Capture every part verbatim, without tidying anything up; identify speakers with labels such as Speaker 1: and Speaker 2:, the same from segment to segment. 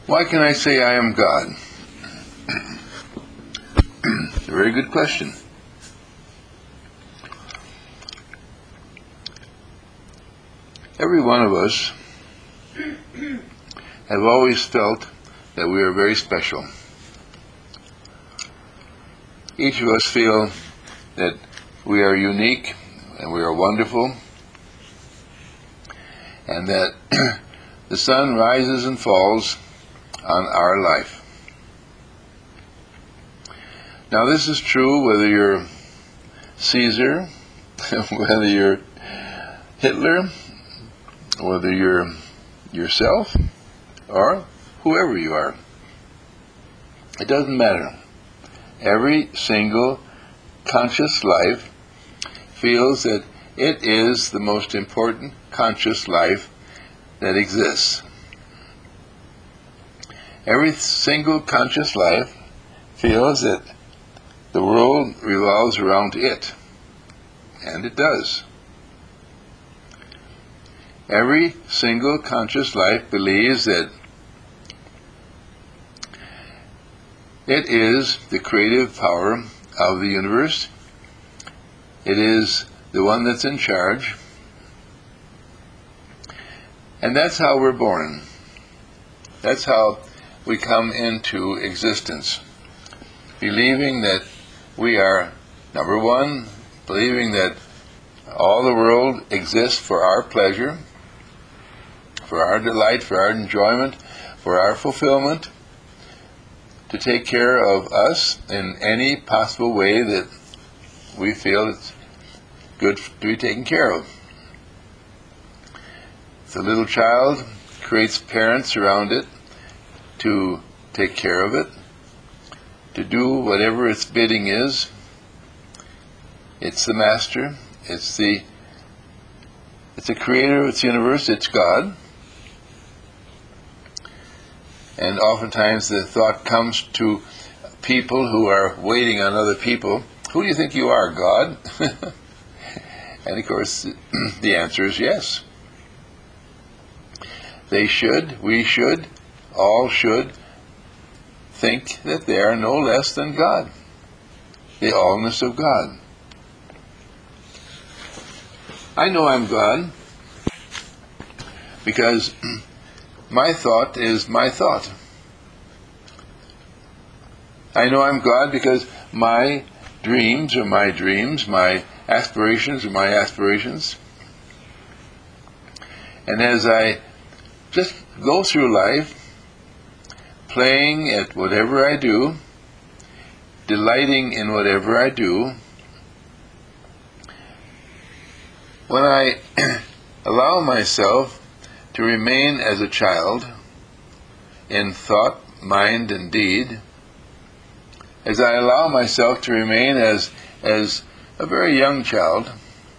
Speaker 1: Why can I say I am God? It's a very good question. Every one of us have always felt that we are very special. Each of us feel that we are unique and we are wonderful, and that the sun rises and falls on our life. Now this is true whether you're Caesar, whether you're Hitler, whether you're yourself, or whoever you are. It doesn't matter. Every single conscious life feels that it is the most important conscious life that exists. Every single conscious life feels that the world revolves around it, and it does. Every single conscious life believes that it is the creative power of the universe. It is the one that's in charge. And that's how we're born. That's how we come into existence. Believing that we are, number one, believing that all the world exists for our pleasure, for our delight, for our enjoyment, for our fulfillment, to take care of us in any possible way that we feel it's good to be taken care of. The little child creates parents around it to take care of it, to do whatever its bidding is. It's the master, it's the it's the creator of its universe, it's God. And oftentimes the thought comes to people who are waiting on other people, who do you think you are, God? And of course the answer is yes. They should, we should, all should think that they are no less than God, the allness of God. I know I'm God because my thought is my thought. I know I'm God because my dreams are my dreams, my aspirations are my aspirations. And as I just go through life, playing at whatever I do, delighting in whatever I do, when I allow myself to remain as a child in thought, mind, and deed, as I allow myself to remain as as a very young child,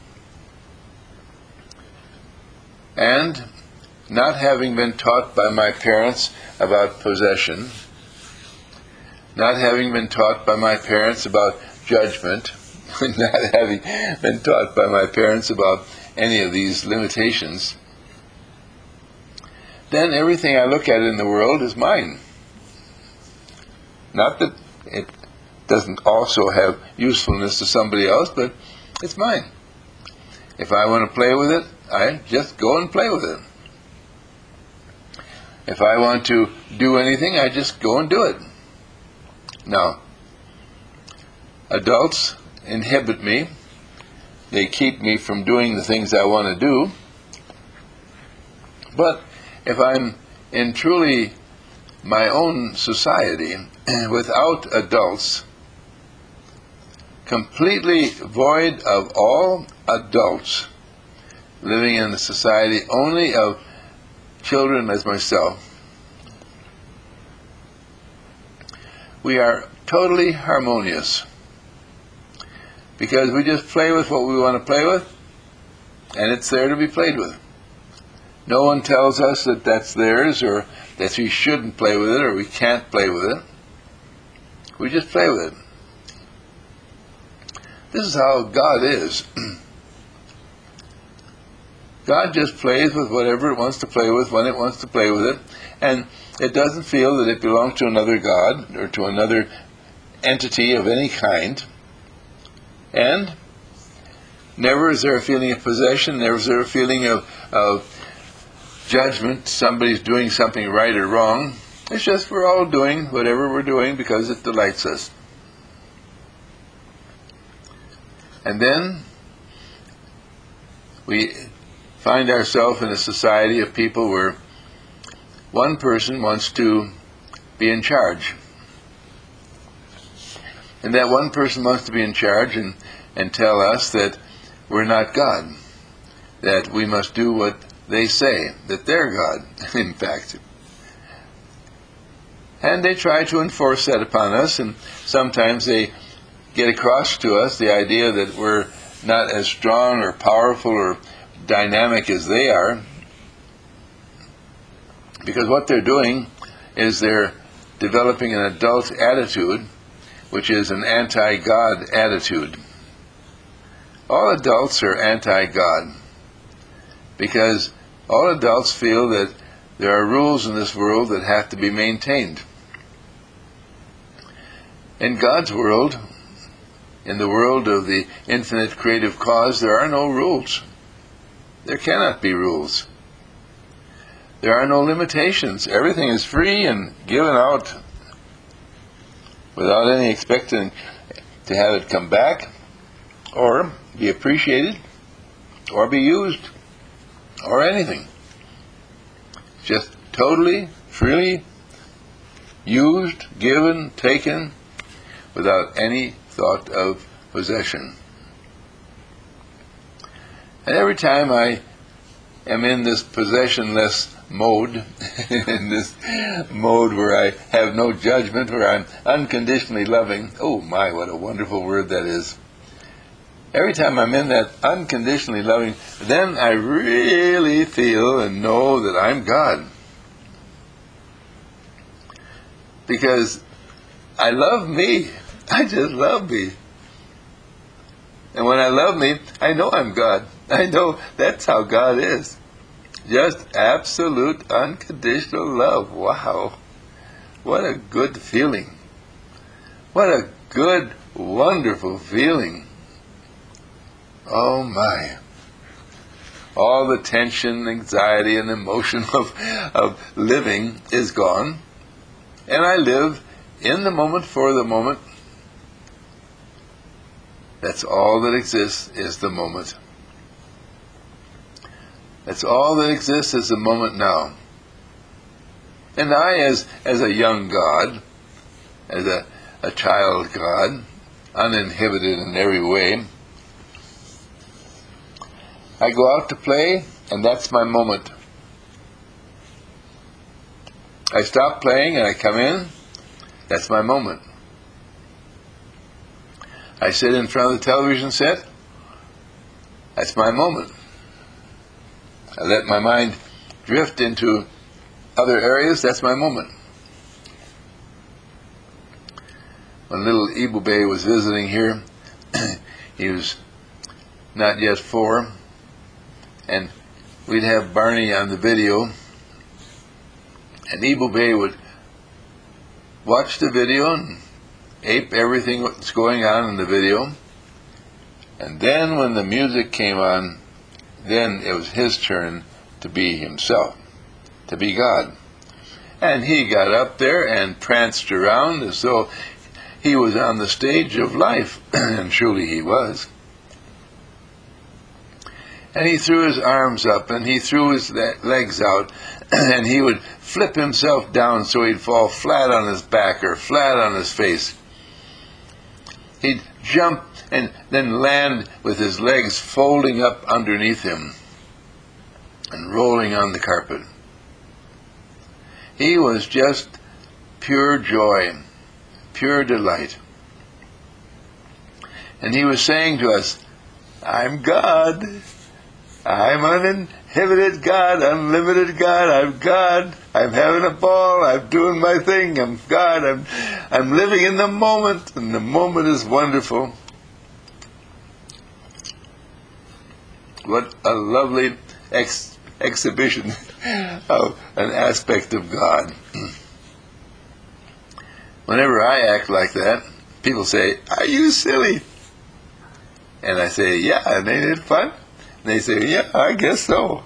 Speaker 1: and not having been taught by my parents about possession, not having been taught by my parents about judgment, not having been taught by my parents about any of these limitations, then everything I look at in the world is mine. Not that it doesn't also have usefulness to somebody else, but it's mine. If I want to play with it, I just go and play with it. If I want to do anything, I just go and do it. Now, adults inhibit me. They keep me from doing the things I want to do. But if I'm in truly my own society, without adults, completely void of all adults, living in a society only of children as myself, we are totally harmonious, because we just play with what we want to play with, and it's there to be played with. No one tells us that that's theirs, or that we shouldn't play with it, or we can't play with it. We just play with it. This is how God is. God just plays with whatever it wants to play with when it wants to play with it, and it doesn't feel that it belongs to another God or to another entity of any kind. And never is there a feeling of possession, never is there a feeling of, of judgment, somebody's doing something right or wrong. It's just we're all doing whatever we're doing because it delights us. And then we find ourselves in a society of people where one person wants to be in charge. And that one person wants to be in charge and, and tell us that we're not God, that we must do what they say, that they're God, in fact. And they try to enforce that upon us, and sometimes they get across to us the idea that we're not as strong or powerful or dynamic as they are, because what they're doing is they're developing an adult attitude, which is an anti-God attitude. All adults are anti-God, because all adults feel that there are rules in this world that have to be maintained. In God's world, in the world of the infinite creative cause, there are no rules. There cannot be rules. There are no limitations. Everything is free and given out without any expecting to have it come back or be appreciated or be used or anything. Just totally, freely used, given, taken without any thought of possession. And every time I am in this possessionless mode, in this mode where I have no judgment, where I'm unconditionally loving, oh my, what a wonderful word that is. Every time I'm in that unconditionally loving, then I really feel and know that I'm God. Because I love me. I just love me. And when I love me, I know I'm God. I know that's how God is. Just absolute, unconditional love. Wow. What a good feeling. What a good, wonderful feeling. Oh my. All the tension, anxiety, and emotion of, of living is gone. And I live in the moment, for the moment. That's all that exists, is the moment. That's all that exists, is the moment now. And I, as as a young God, as a, a child God, uninhibited in every way, I go out to play, and that's my moment. I stop playing and I come in, that's my moment. I sit in front of the television set, that's my moment. I let my mind drift into other areas, that's my moment. When little Ibube was visiting here, he was not yet four, and we'd have Barney on the video, and Ibube would watch the video and ape everything that's going on in the video. And then when the music came on, then it was his turn to be himself, to be God. And he got up there and pranced around as though he was on the stage of life, and truly he was. And he threw his arms up, and he threw his legs out, and he would flip himself down so he'd fall flat on his back or flat on his face. He'd jump and then land with his legs folding up underneath him and rolling on the carpet. He was just pure joy, pure delight. And he was saying to us, I'm God. I'm uninhibited God, unlimited God. I'm God. I'm having a ball. I'm doing my thing. I'm God. I'm, I'm living in the moment, and the moment is wonderful. What a lovely ex- exhibition of an aspect of God. Whenever I act like that, people say, "Are you silly?" And I say, "Yeah, and ain't it fun?" And they say, "Yeah, I guess so."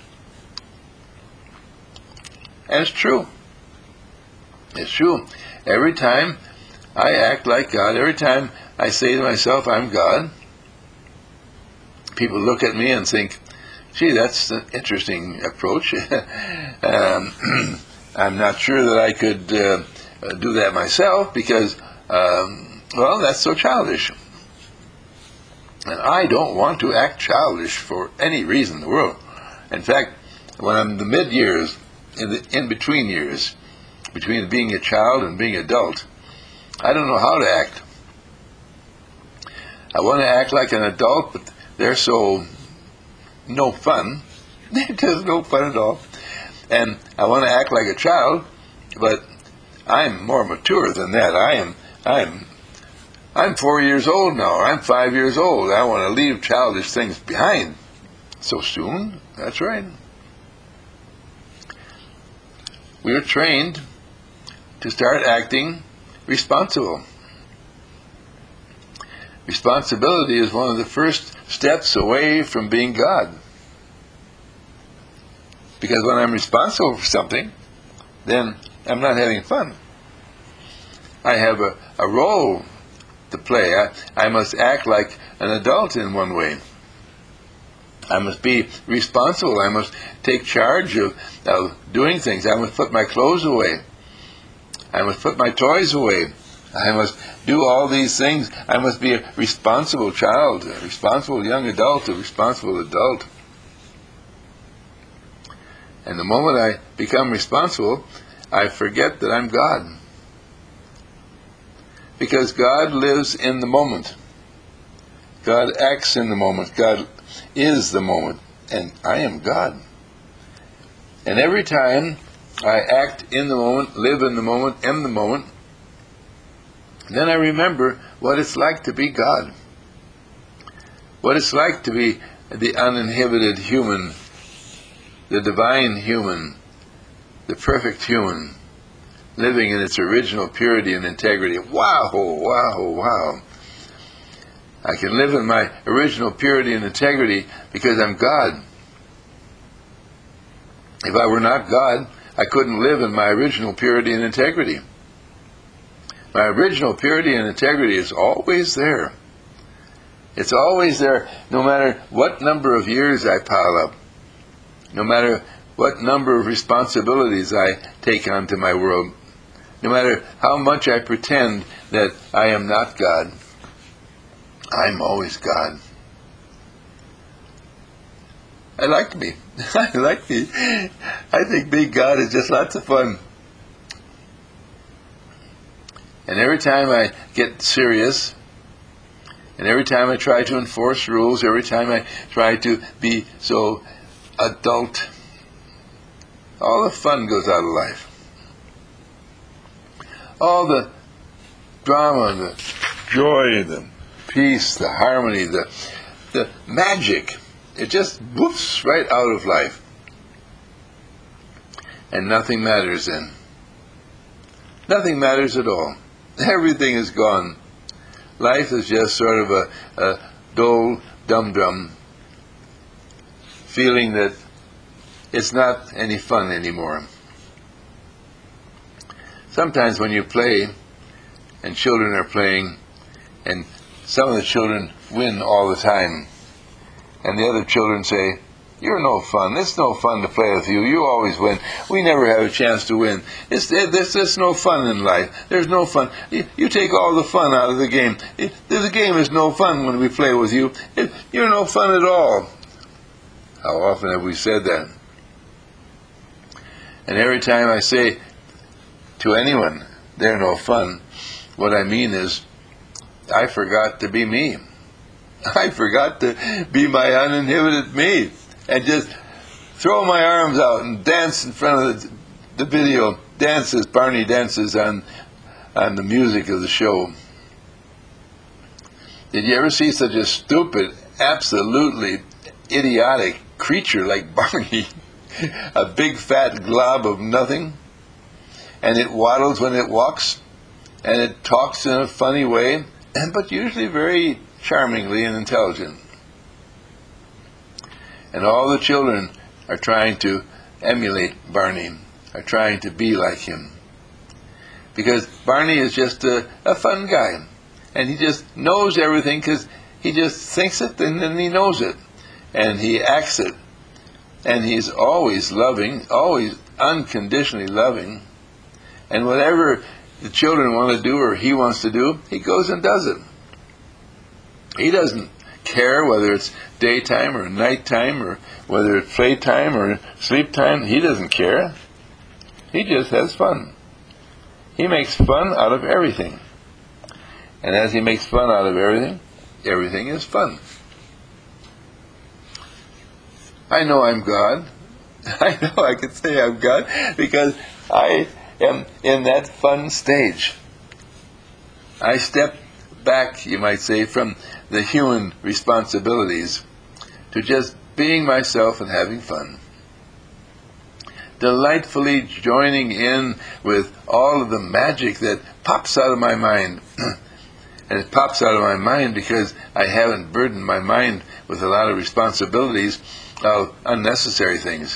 Speaker 1: And it's true. It's true. Every time I act like God, every time I say to myself, "I'm God," people look at me and think, "Gee, that's an interesting approach." um, I'm not sure that I could uh, do that myself because, um, well, that's so childish. And I don't want to act childish for any reason in the world. In fact, when I'm in the mid-years, in the in-between years, between being a child and being adult, I don't know how to act. I want to act like an adult, but they're so no fun. They're just no fun at all. And I want to act like a child, but I'm more mature than that. I am, I'm, I'm four years old now. Or I'm five years old. I want to leave childish things behind. So soon? That's right. We are trained to start acting responsible. Responsibility is one of the first steps away from being God. Because when I'm responsible for something, then I'm not having fun. I have a, a role to play. I, I must act like an adult in one way. I must be responsible. I must take charge of, of doing things. I must put my clothes away. I must put my toys away. I must do all these things. I must be a responsible child, a responsible young adult, a responsible adult. And the moment I become responsible, I forget that I'm God. Because God lives in the moment. God acts in the moment. God is the moment. And I am God. And every time I act in the moment, live in the moment, am the moment, then I remember what it's like to be God. What it's like to be the uninhibited human, the divine human, the perfect human, living in its original purity and integrity. Wow, wow, wow. I can live in my original purity and integrity because I'm God. If I were not God, I couldn't live in my original purity and integrity. My original purity and integrity is always there. It's always there, no matter what number of years I pile up, no matter what number of responsibilities I take onto my world, no matter how much I pretend that I am not God. I'm always God. I like me. I like me. I think being God is just lots of fun. And every time I get serious, and every time I try to enforce rules, every time I try to be so adult, all the fun goes out of life. All the drama, the joy, the peace, the harmony, the the magic, it just whoops right out of life. And nothing matters then. Nothing matters at all. Everything is gone. Life is just sort of a, a dull dum-dum, feeling that it's not any fun anymore. Sometimes when you play, and children are playing, and some of the children win all the time, and the other children say, "You're no fun. It's no fun to play with you. You always win. We never have a chance to win. It's there's, there's no fun in life. There's no fun. You, you take all the fun out of the game. It, the game is no fun when we play with you. It, you're no fun at all." How often have we said that? And every time I say to anyone, "They're no fun," what I mean is, I forgot to be me. I forgot to be my uninhibited me. And just throw my arms out and dance in front of the, the video, dances, Barney dances on, on the music of the show. Did you ever see such a stupid, absolutely idiotic creature like Barney, a big fat glob of nothing, and it waddles when it walks, and it talks in a funny way, but usually very charmingly and intelligent. And all the children are trying to emulate Barney, are trying to be like him. Because Barney is just a, a fun guy, and he just knows everything because he just thinks it and then he knows it, and he acts it. And he's always loving, always unconditionally loving, and whatever the children want to do or he wants to do, he goes and does it. He doesn't care whether it's daytime or nighttime or whether it's playtime or sleep time. He doesn't care. He just has fun. He makes fun out of everything. And as he makes fun out of everything, everything is fun. I know I'm God. I know I can say I'm God because I am in that fun stage. I step back, you might say, from the human responsibilities to just being myself and having fun. Delightfully joining in with all of the magic that pops out of my mind. And it pops out of my mind because I haven't burdened my mind with a lot of responsibilities of unnecessary things.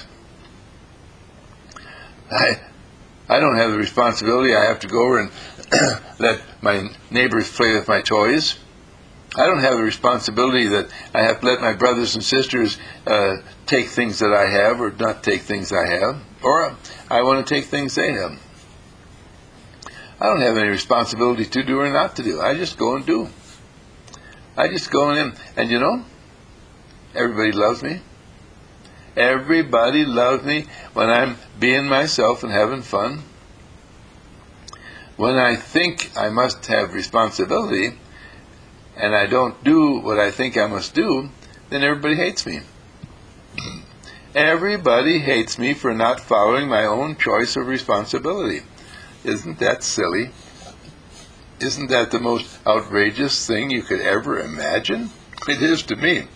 Speaker 1: I I don't have the responsibility. I have to go over and let my neighbors play with my toys. I don't have the responsibility that I have to let my brothers and sisters uh, take things that I have or not take things I have, or I want to take things they have. I don't have any responsibility to do or not to do. I just go and do. I just go in, and you know, everybody loves me. Everybody loves me when I'm being myself and having fun. When I think I must have responsibility and I don't do what I think I must do, then everybody hates me. Everybody hates me for not following my own choice of responsibility. Isn't that silly? Isn't that the most outrageous thing you could ever imagine? It is to me.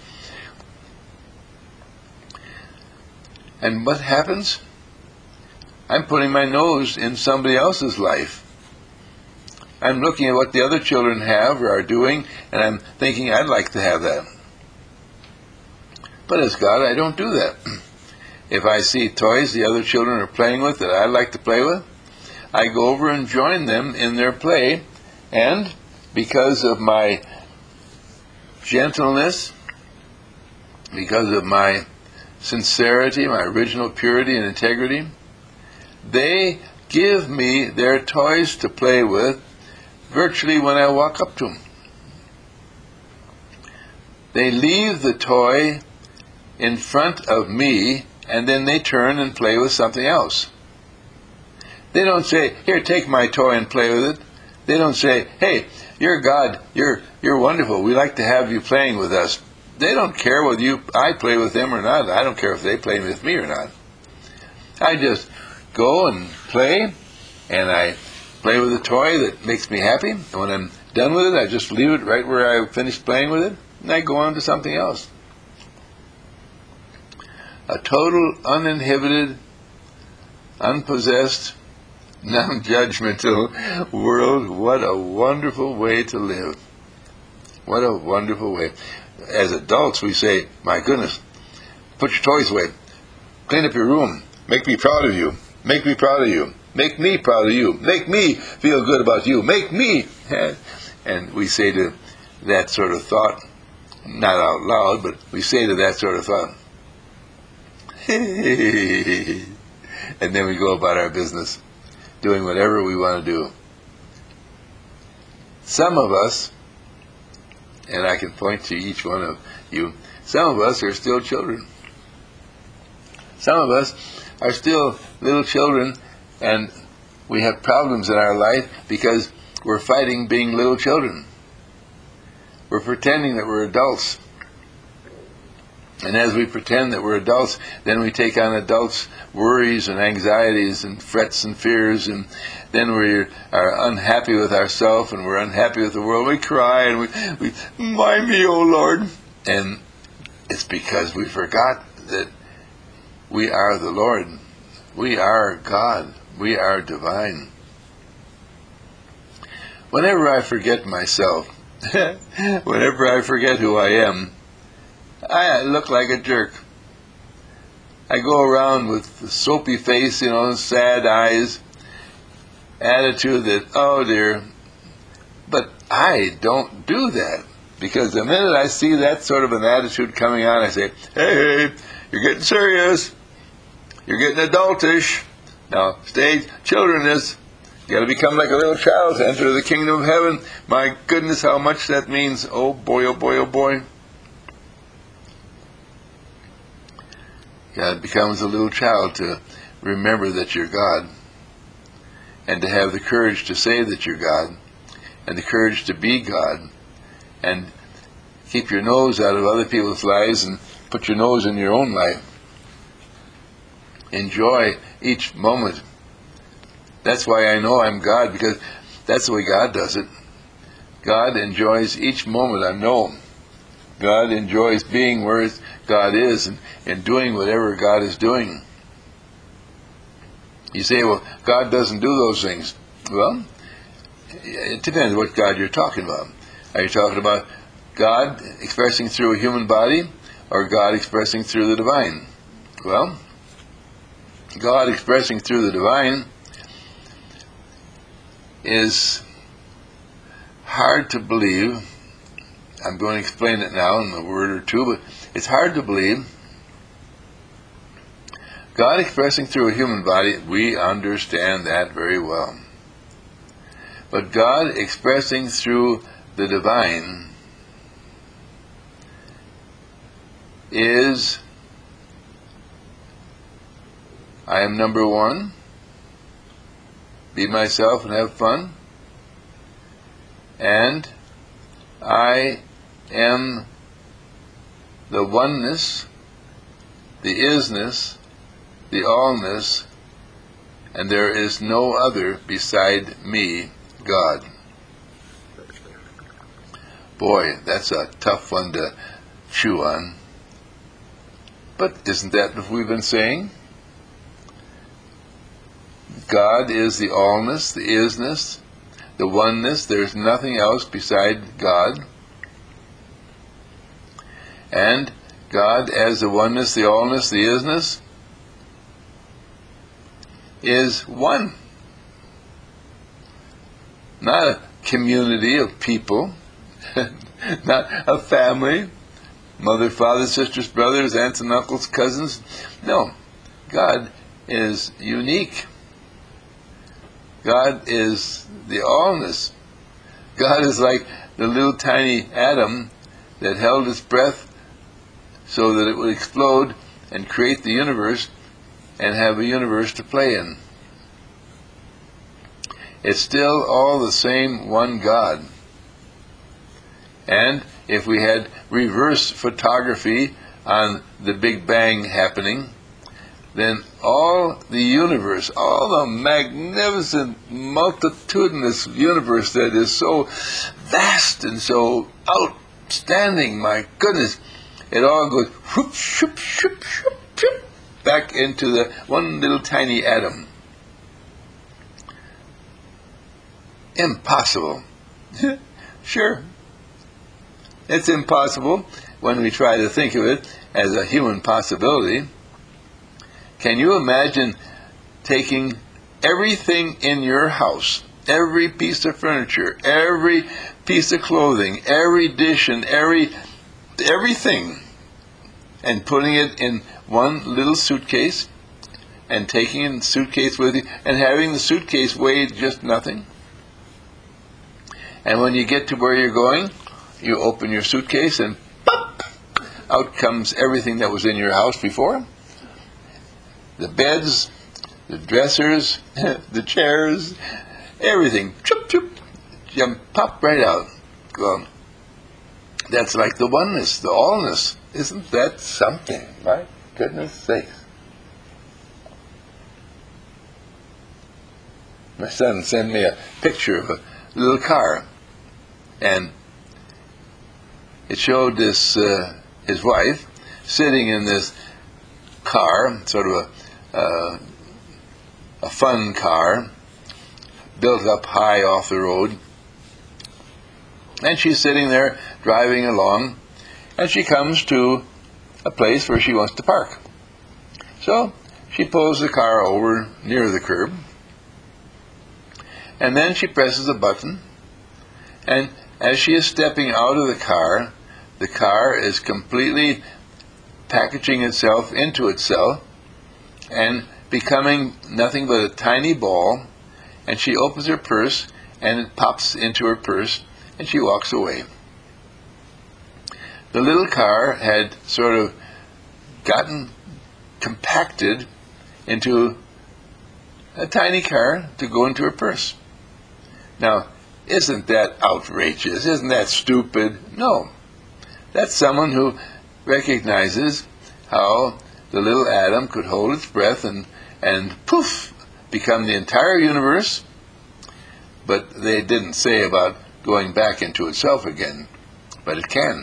Speaker 1: And what happens? I'm putting my nose in somebody else's life. I'm looking at what the other children have or are doing, and I'm thinking, I'd like to have that. But as God, I don't do that. If I see toys the other children are playing with that I'd like to play with, I go over and join them in their play, and because of my gentleness, because of my sincerity, my original purity and integrity, they give me their toys to play with virtually when I walk up to them. They leave the toy in front of me, and then they turn and play with something else. They don't say, here, take my toy and play with it. They don't say, hey, you're God, you're you're wonderful, we like to have you playing with us. They don't care whether you I play with them or not. I don't care if they play with me or not. I just go and play, and I play with a toy that makes me happy. And when I'm done with it, I just leave it right where I finished playing with it, and I go on to something else. A total, uninhibited, unpossessed, non-judgmental world. What a wonderful way to live. What a wonderful way. As adults, we say, my goodness, put your toys away. Clean up your room. Make me proud of you. Make me proud of you. Make me proud of you. Make me feel good about you. Make me. And we say to that sort of thought, not out loud, but we say to that sort of thought, and then we go about our business, doing whatever we want to do. Some of us, and I can point to each one of you, some of us are still children. Some of us are still little children, and we have problems in our life because we're fighting being little children. We're pretending that we're adults. And as we pretend that we're adults, then we take on adults' worries and anxieties and frets and fears, and then we are unhappy with ourselves and we're unhappy with the world. We cry and we, we, why me, oh Lord? And it's because we forgot that we are the Lord. We are God. We are divine. Whenever I forget myself, whenever I forget who I am, I look like a jerk. I go around with a soapy face, you know, sad eyes, attitude that, oh dear. But I don't do that. Because the minute I see that sort of an attitude coming on, I say, hey, hey, you're getting serious. You're getting adultish. Now, stay childrenist. You got to become like a little child to enter the kingdom of heaven. My goodness, how much that means. Oh boy, oh boy, oh boy. God becomes a little child to remember that you're God, and to have the courage to say that you're God, and the courage to be God, and keep your nose out of other people's lives and put your nose in your own life. Enjoy each moment. That's why I know I'm God, because that's the way God does it. God enjoys each moment I know. God enjoys being where God is and, and doing whatever God is doing. You say, well, God doesn't do those things. Well, it depends what God you're talking about. Are you talking about God expressing through a human body, or God expressing through the divine? Well, God expressing through the divine is hard to believe. I'm going to explain it now in a word or two, but it's hard to believe. God expressing through a human body, we understand that very well. But God expressing through the divine is, I am number one, be myself and have fun, and I am the oneness, the isness, the allness, and there is no other beside me, God. Boy, that's a tough one to chew on. But isn't that what we've been saying? God is the allness, the isness, the oneness. There's nothing else beside God. And God as the oneness, the allness, the isness, is one. Not a community of people, not a family, mother, father, sisters, brothers, aunts and uncles, cousins. No, God is unique. God is the allness. God is like the little tiny atom that held its breath so that it would explode and create the universe and have a universe to play in. It's still all the same one God. And if we had reverse photography on the Big Bang happening, then all the universe, all the magnificent, multitudinous universe that is so vast and so outstanding, my goodness, it all goes whoop, shoop, shoop, shoop, shoop, back into the one little tiny atom. Impossible. Sure. It's impossible when we try to think of it as a human possibility. Can you imagine taking everything in your house, every piece of furniture, every piece of clothing, every dish and every everything, and putting it in one little suitcase, and taking in the suitcase with you, and having the suitcase weigh just nothing? And when you get to where you're going, you open your suitcase and pop, out comes everything that was in your house before. The beds, the dressers, the chairs, everything, choop, choop, jump, pop right out. Well, that's like the oneness, the allness. Isn't that something? My goodness sakes. My son sent me a picture of a little car, and it showed this uh, his wife sitting in this car, sort of a, uh, a fun car, built up high off the road. And she's sitting there driving along, and she comes to a place where she wants to park. So she pulls the car over near the curb, and then she presses a button, and as she is stepping out of the car, the car is completely packaging itself into itself and becoming nothing but a tiny ball, and she opens her purse, and it pops into her purse, and she walks away. The little car had sort of gotten compacted into a tiny car to go into her purse. Now, isn't that outrageous? Isn't that stupid? No. That's someone who recognizes how the little atom could hold its breath and, and poof, become the entire universe, but they didn't say about going back into itself again, but it can.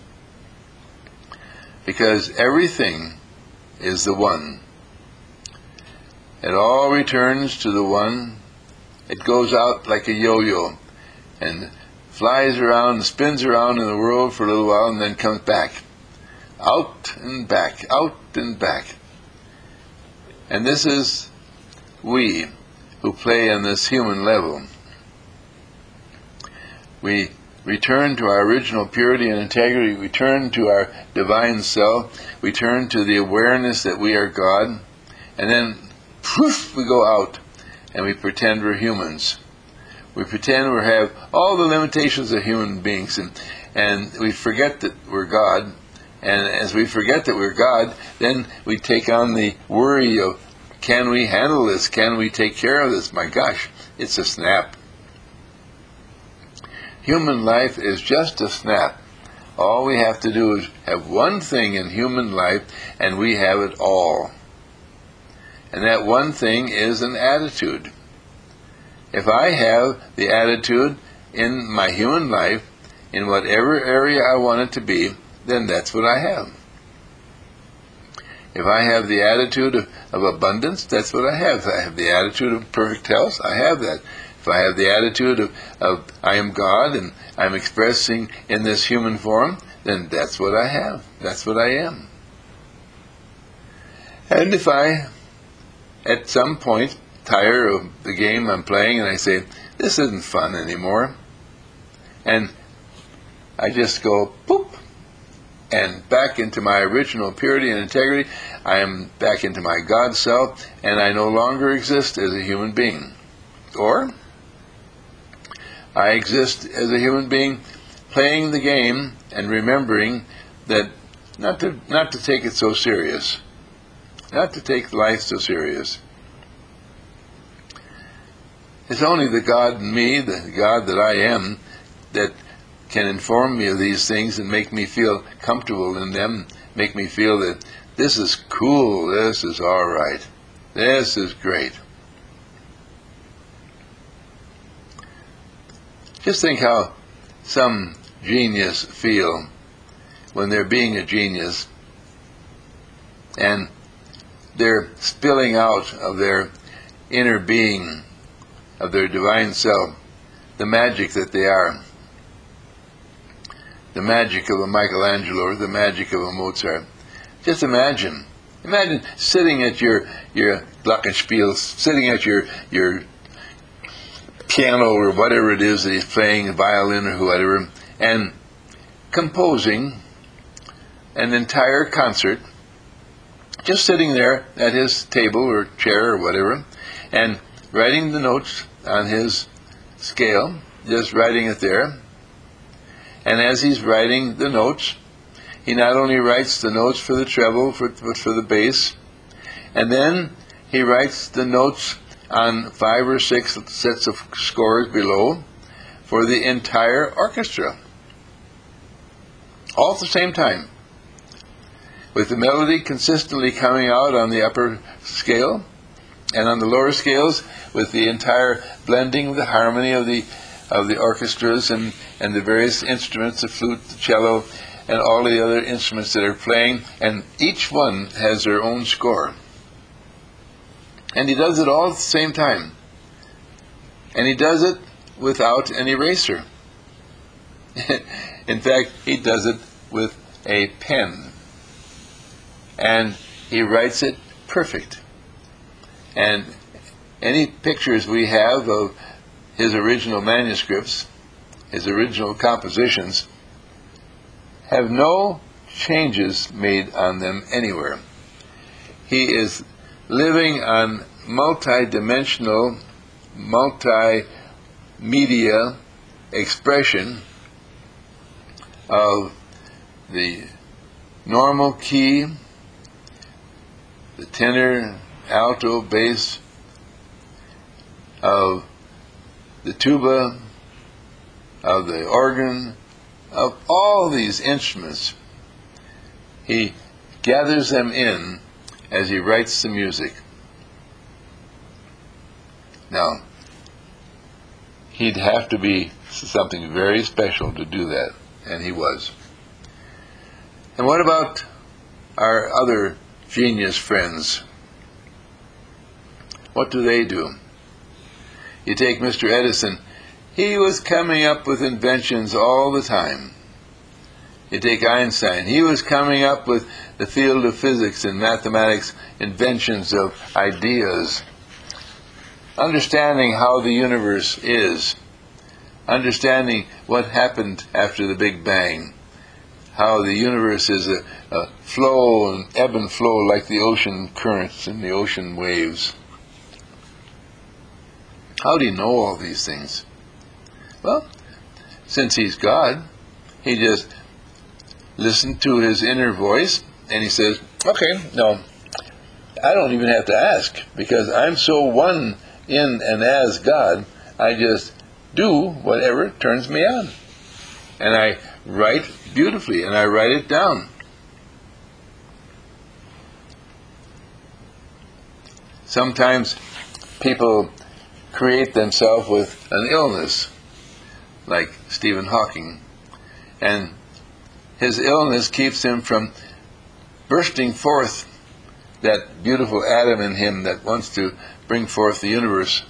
Speaker 1: Because everything is the one. It all returns to the one. It goes out like a yo-yo and flies around and spins around in the world for a little while and then comes back. Out and back, out and back. And this is we who play on this human level. We return to our original purity and integrity. We turn to our divine self. We turn to the awareness that we are God. And then, poof, we go out and we pretend we're humans. We pretend we have all the limitations of human beings, and, and we forget that we're God. And as we forget that we're God, then we take on the worry of, can we handle this? Can we take care of this? My gosh, it's a snap. Human life is just a snap. All we have to do is have one thing in human life, and we have it all. And that one thing is an attitude. If I have the attitude in my human life, in whatever area I want it to be, then that's what I have. If I have the attitude of, of abundance, that's what I have. If I have the attitude of perfect health, I have that. If I have the attitude of, of I am God and I'm expressing in this human form, then that's what I have. That's what I am. And if I, at some point, tire of the game I'm playing and I say, this isn't fun anymore, and I just go, poop, and back into my original purity and integrity, I am back into my God self, and I no longer exist as a human being. Or I exist as a human being playing the game and remembering that not to not to take it so serious, not to take life so serious. It's only the God in me, the God that I am, that can inform me of these things and make me feel comfortable in them, make me feel that this is cool, this is all right, this is great. Just think how some genius feel when they're being a genius and they're spilling out of their inner being, of their divine self, the magic that they are. The magic of a Michelangelo or the magic of a Mozart. Just imagine. Imagine sitting at your your glockenspiel, sitting at your your piano or whatever it is that he's playing, violin or whatever, and composing an entire concert, just sitting there at his table or chair or whatever, and writing the notes on his scale, just writing it there. And as he's writing the notes, he not only writes the notes for the treble, for, but for the bass, and then he writes the notes on five or six sets of scores below for the entire orchestra, all at the same time, with the melody consistently coming out on the upper scale, and on the lower scales with the entire blending of the harmony of the of the orchestras and, and the various instruments, the flute, the cello, and all the other instruments that are playing, and each one has their own score. And he does it all at the same time. And he does it without an eraser. In fact, he does it with a pen. And he writes it perfect. And any pictures we have of his original manuscripts, his original compositions, have no changes made on them anywhere. He is living on multi-dimensional, multimedia expression of the normal key, the tenor, alto, bass, of the tuba, of the organ, of all these instruments. He gathers them in as he writes the music. Now, he'd have to be something very special to do that, and he was. And what about our other genius friends? What do they do? You take Mister Edison, he was coming up with inventions all the time. You take Einstein, he was coming up with the field of physics and mathematics, inventions of ideas, understanding how the universe is, understanding what happened after the Big Bang, how the universe is a, a flow and ebb and flow like the ocean currents and the ocean waves. How do you know all these things? Well, since he's God, he just listened to his inner voice and he says, okay, no, I don't even have to ask, because I'm so one in and as God, I just do whatever turns me on. And I write beautifully, and I write it down. Sometimes people create themselves with an illness, like Stephen Hawking, and his illness keeps him from bursting forth that beautiful atom in him that wants to bring forth the universe.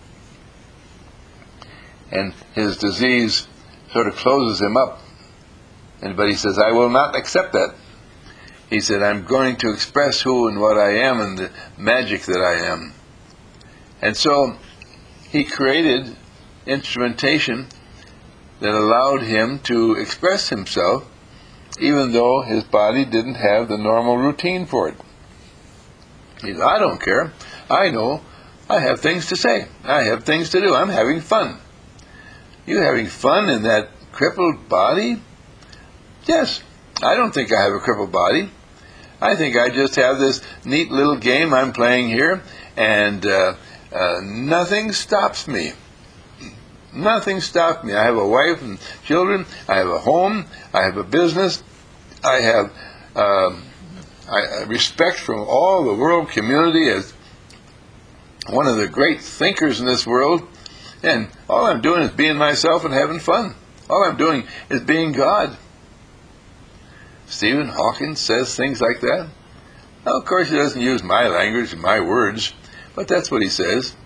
Speaker 1: And his disease sort of closes him up. And but he says, I will not accept that. He said, I'm going to express who and what I am and the magic that I am. And so he created instrumentation that allowed him to express himself, even though his body didn't have the normal routine for it. He said, I don't care. I know. I have things to say. I have things to do. I'm having fun. You having fun in that crippled body? Yes. I don't think I have a crippled body. I think I just have this neat little game I'm playing here, and uh, uh, nothing stops me. Nothing stops me. I have a wife and children. I have a home. I have a business. I have uh, I, respect from all the world community as one of the great thinkers in this world. And all I'm doing is being myself and having fun. All I'm doing is being God. Stephen Hawking says things like that. Now, of course, he doesn't use my language and my words, but that's what he says.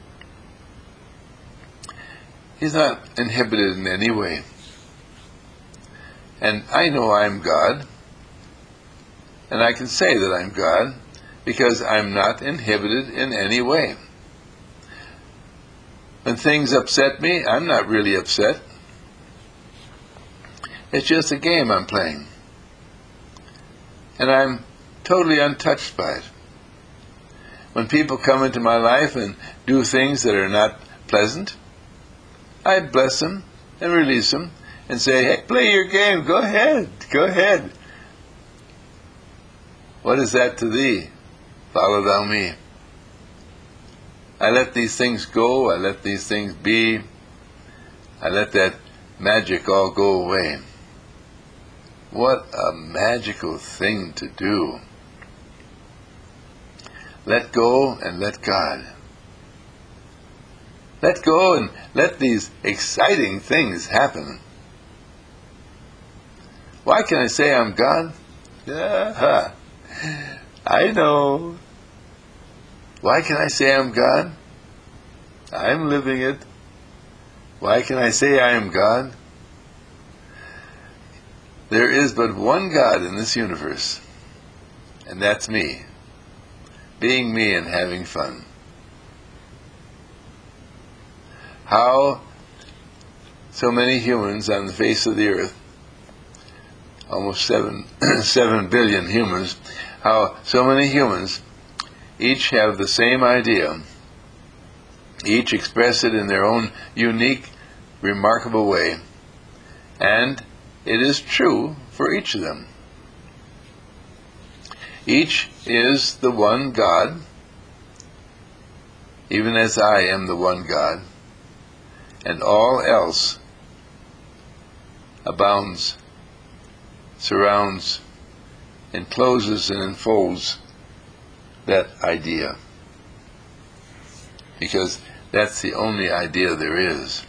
Speaker 1: He's not inhibited in any way. And I know I'm God, and I can say that I'm God because I'm not inhibited in any way. When things upset me, I'm not really upset. It's just a game I'm playing. And I'm totally untouched by it. When people come into my life and do things that are not pleasant, I bless them and release them and say, hey, play your game. Go ahead. Go ahead. What is that to thee? Follow thou me. I let these things go. I let these things be. I let that magic all go away. What a magical thing to do. Let go and let God. Let go and let these exciting things happen. Why can I say I'm God? Uh-huh. I know. Why can I say I'm God? I'm living it. Why can I say I am God? There is but one God in this universe, and that's me, being me and having fun. How so many humans on the face of the earth, almost seven, seven billion humans, how so many humans each have the same idea, each express it in their own unique, remarkable way, and it is true for each of them. Each is the one God, even as I am the one God, and all else abounds, surrounds, encloses and enfolds that idea, because that's the only idea there is.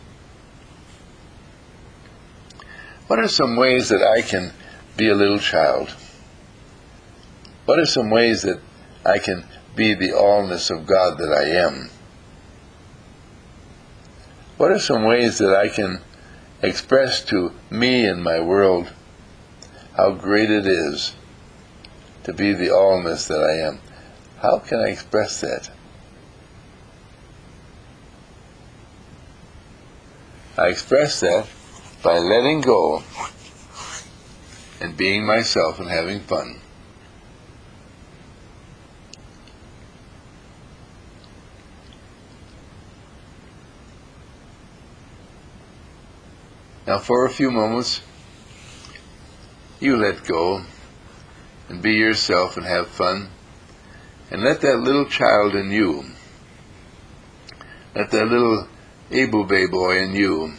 Speaker 1: What are some ways that I can be a little child? What are some ways that I can be the allness of God that I am? What are some ways that I can express to me and my world how great it is to be the allness that I am? How can I express that? I express that by letting go and being myself and having fun. Now for a few moments, you let go and be yourself and have fun, and let that little child in you, let that little Abube boy in you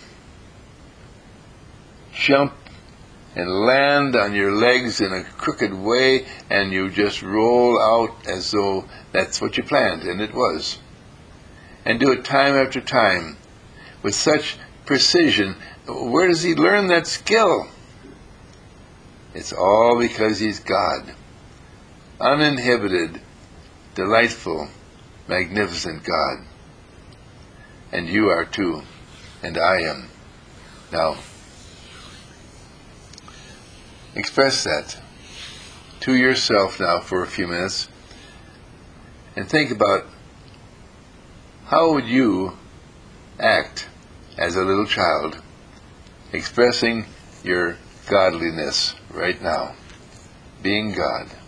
Speaker 1: jump and land on your legs in a crooked way, and you just roll out as though that's what you planned, and it was. And do it time after time with such precision. Where does he learn that skill? It's all because he's God. Uninhibited, delightful, magnificent God. And you are too, and I am. Now, express that to yourself now for a few minutes, and think about how would you act as a little child, expressing your godliness right now, being God.